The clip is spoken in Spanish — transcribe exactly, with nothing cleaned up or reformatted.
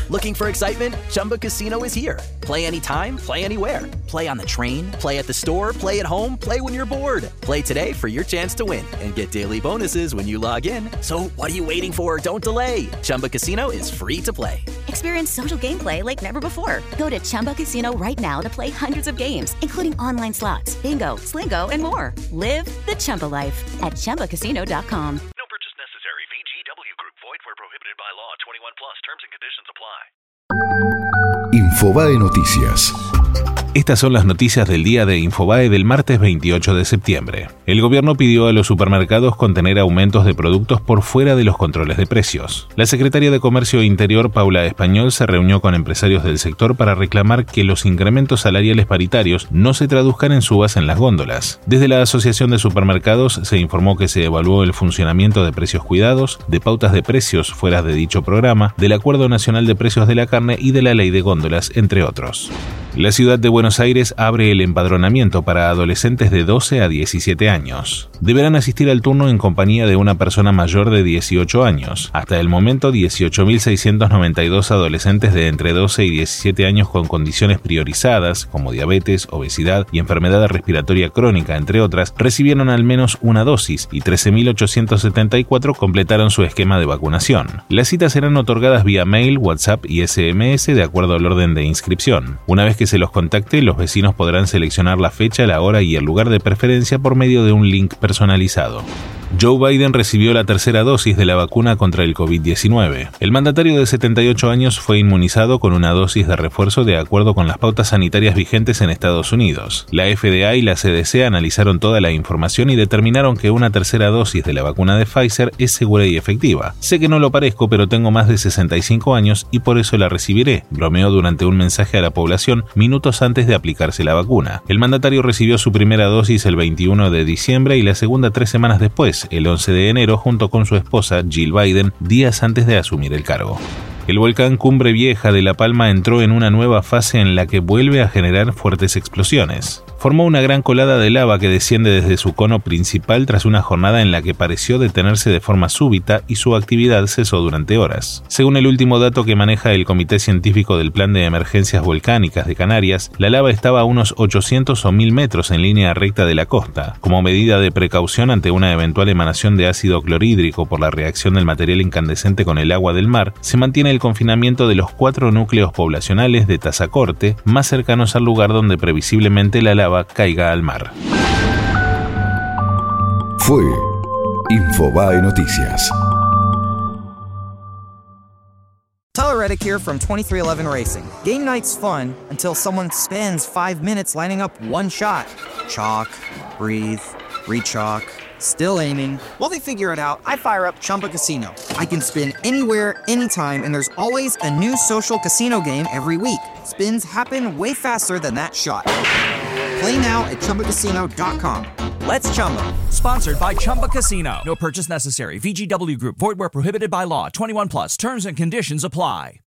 Looking for excitement? Chumba Casino is here. Play anytime, play anywhere. Play on the train, play at the store, play at home, play when you're bored. Play today for your chance to win and get daily bonuses when you log in. So what are you waiting for? Don't delay. Chumba Casino is free to play. Experience social gameplay like never before. Go to Chumba Casino right now to play hundreds of games, including online slots, bingo, Slingo, and more. Live the Chumba life at Chumba Casino dot com. No purchase necessary. V G W Group. Void where prohibited by law. twenty-one plus. Terms and conditions apply. Infobae Noticias. Estas son las noticias del día de Infobae del martes veintiocho de septiembre. El gobierno pidió a los supermercados contener aumentos de productos por fuera de los controles de precios. La secretaria de Comercio Interior, Paula Español, se reunió con empresarios del sector para reclamar que los incrementos salariales paritarios no se traduzcan en subas en las góndolas. Desde la Asociación de Supermercados se informó que se evaluó el funcionamiento de precios cuidados, de pautas de precios fuera de dicho programa, del Acuerdo Nacional de Precios de la Carne y de la Ley de Góndolas, entre otros. La ciudad de Buenos Aires abre el empadronamiento para adolescentes de doce a diecisiete años. Deberán asistir al turno en compañía de una persona mayor de dieciocho años. Hasta el momento, dieciocho mil seiscientos noventa y dos adolescentes de entre doce y diecisiete años con condiciones priorizadas, como diabetes, obesidad y enfermedad respiratoria crónica, entre otras, recibieron al menos una dosis y trece mil ochocientos setenta y cuatro completaron su esquema de vacunación. Las citas serán otorgadas vía mail, WhatsApp y S M S de acuerdo al orden de inscripción. Una vez que se los contacte, los vecinos podrán seleccionar la fecha, la hora y el lugar de preferencia por medio de un link personalizado. Joe Biden recibió la tercera dosis de la vacuna contra el covid diecinueve. El mandatario de setenta y ocho años fue inmunizado con una dosis de refuerzo de acuerdo con las pautas sanitarias vigentes en Estados Unidos. La F D A y la C D C analizaron toda la información y determinaron que una tercera dosis de la vacuna de Pfizer es segura y efectiva. Sé que no lo parezco, pero tengo más de sesenta y cinco años y por eso la recibiré, bromeó durante un mensaje a la población minutos antes de aplicarse la vacuna. El mandatario recibió su primera dosis el veintiuno de diciembre y la segunda tres semanas después, el once de enero, junto con su esposa Jill Biden, días antes de asumir el cargo. El volcán Cumbre Vieja de La Palma entró en una nueva fase en la que vuelve a generar fuertes explosiones. Formó una gran colada de lava que desciende desde su cono principal tras una jornada en la que pareció detenerse de forma súbita y su actividad cesó durante horas. Según el último dato que maneja el Comité Científico del Plan de Emergencias Volcánicas de Canarias, la lava estaba a unos ochocientos o mil metros en línea recta de la costa. Como medida de precaución ante una eventual emanación de ácido clorhídrico por la reacción del material incandescente con el agua del mar, se mantiene el confinamiento de los cuatro núcleos poblacionales de Tazacorte más cercanos al lugar donde previsiblemente la lava caiga al mar. Fue Infobae Noticias. Tyler Reddick here from twenty-three eleven Racing. Game night's fun until someone spends five minutes lining up one shot. Chalk, breathe, re-chalk, still aiming. While they figure it out, I fire up Chumba Casino. I can spin anywhere, anytime, and there's always a new social casino game every week. Spins happen way faster than that shot. Play now at Chumba Casino dot com. Let's Chumba. Sponsored by Chumba Casino. No purchase necessary. V G W Group. Void where prohibited by law. twenty-one plus. Terms and conditions apply.